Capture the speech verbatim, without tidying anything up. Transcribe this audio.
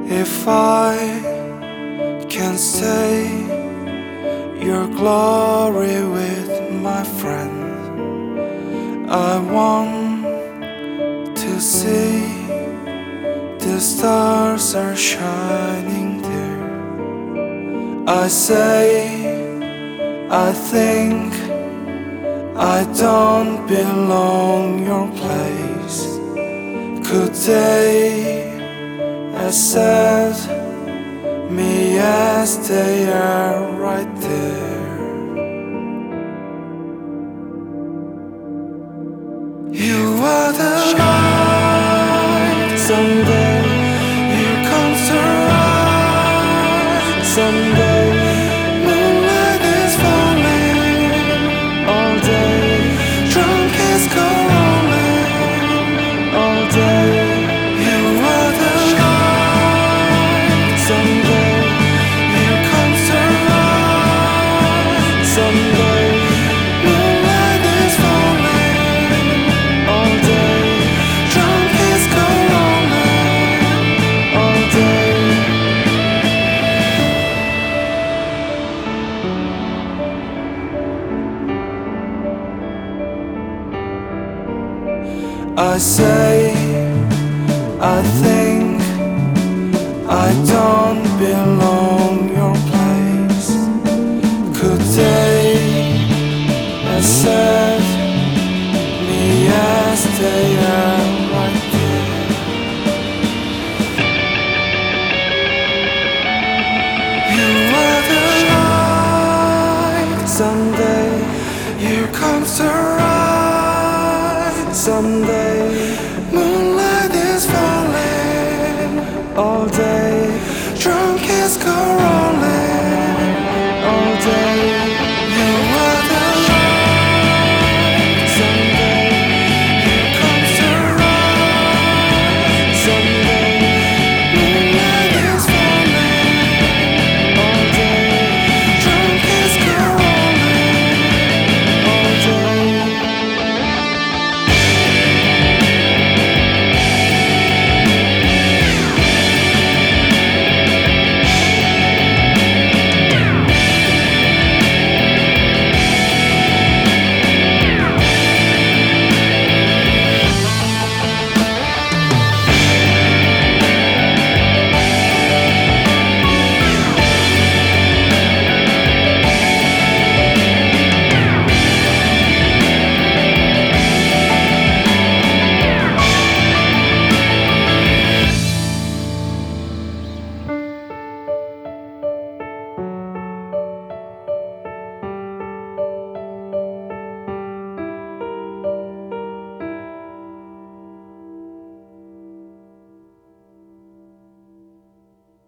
If I can stay your glory with my friend, I want to see the stars are shining there. I say, I think I don't belong your place. Could they accept me as they are right there? You are the light. Someday you come to rise. Someday moonlight is falling. All day drunk is calling. All day you are the light. Someday you come to rise. Someday moonlight is falling. All day drunk is calling. All day. I say, I think